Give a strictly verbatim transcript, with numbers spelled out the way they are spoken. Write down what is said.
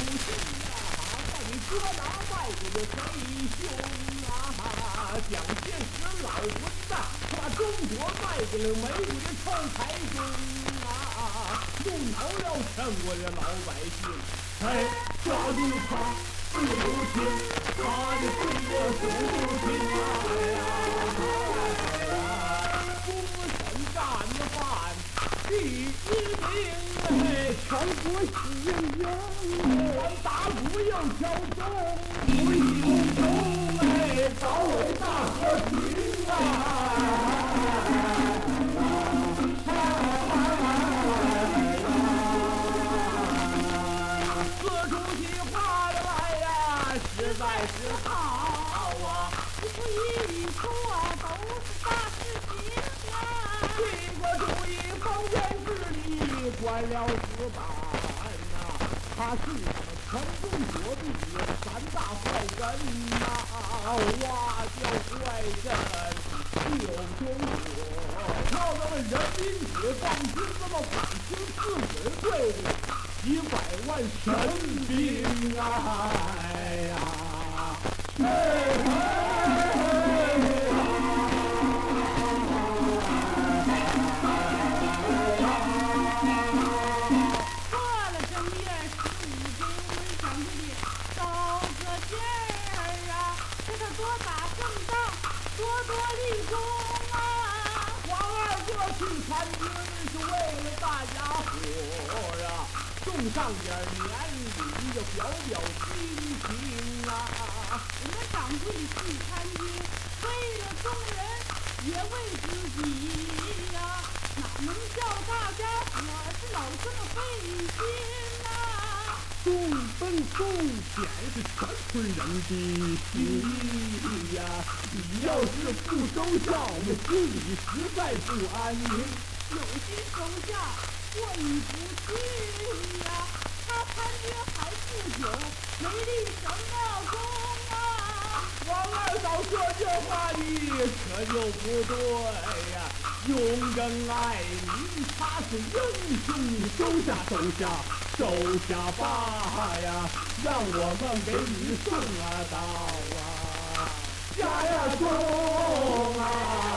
哥拿外国的飞兄啊，蒋介石老混蛋，他把中国卖给了美国的臭财兄啊，怒恼了全国的老百姓。哎，抓住他，不留情，他的罪恶数不清啊！公审战犯第一名哎，全国喜洋洋，咱打鼓又敲钟，不义公中哎，保卫大和平啊！四主席话的来呀，实在是好啊！ 不一说都是大事情啊！ 帝国主义封建治理官僚死板呐，他是咱们全中国的三大坏人呐，挖掉坏人救中国，让咱们人民解放军这么百姓自卫队伍几百万神兵啊！哎呀，哎过了正月十五，给我们想这里找个劲儿啊，给他多打胜仗，多多立功啊！ 王二哥去参军是为了大家伙啊，送上点年礼，就表表心情啊。 我们掌柜去参军，为了众人，也为自己呀、哪能叫大家伙是老这么费心呐、 送奔送显是全村人的心意呀！你要是不收下，我们心里实在不安宁。 有心收下，过意不去呀、他参军还不久，没立什么功啊！ 王二嫂说这话你可就不对呀！勇争爱民，他是英雄，你收下收下收下吧呀！让我们给你送啊到啊家呀中啊！